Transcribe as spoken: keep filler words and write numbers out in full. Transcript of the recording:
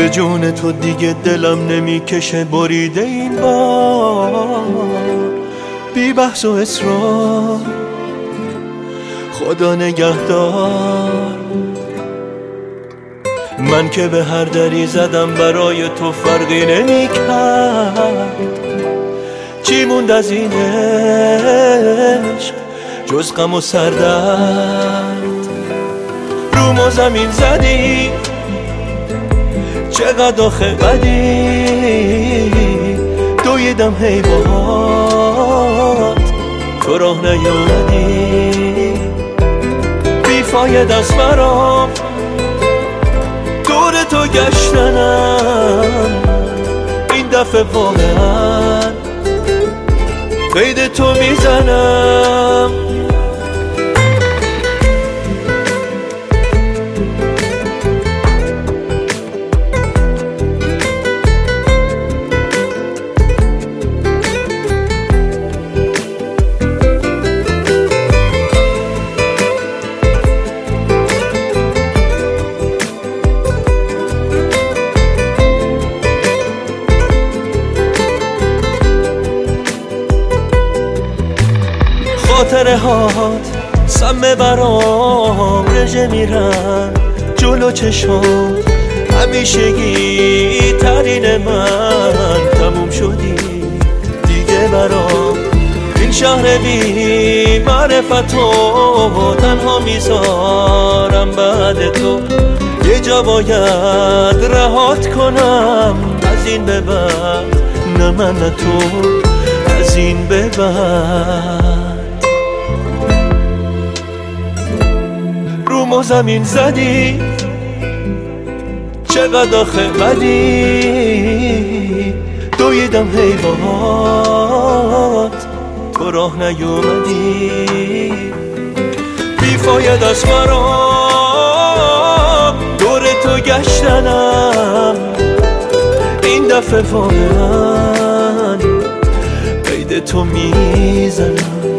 به جون تو دیگه دلم نمیکشه بریده این بار، بی بحث و اصرار. خدا نگهدار. من که به هر دری زدم برای تو فرقی نمیکرد، چی موند از این عشق جز غم و سردرد؟ روم و زمین زدی چقدر آخه بدی، دویدم هی باهات تو راه نیومدی. بیفاید است برام دور تو گشتنم، این دفعه واقعا قید تو میزنم. خاطره هات سمه برام رژه میرن جلو چشم، همیشگی ترین من تموم شدی دیگه برام. این شهر بی معرفتو تنها میذارم بعد تو، یه جا باید رهات کنم از این به بعد، نه من نه تو از این به بعد. روم و زمین زدی چقدر آخه بدی، دویدم هی باهات تو راه نیومدی. بیفاید است برام دور تو گشتنم، این دفعه واقعا قید تو میزنم.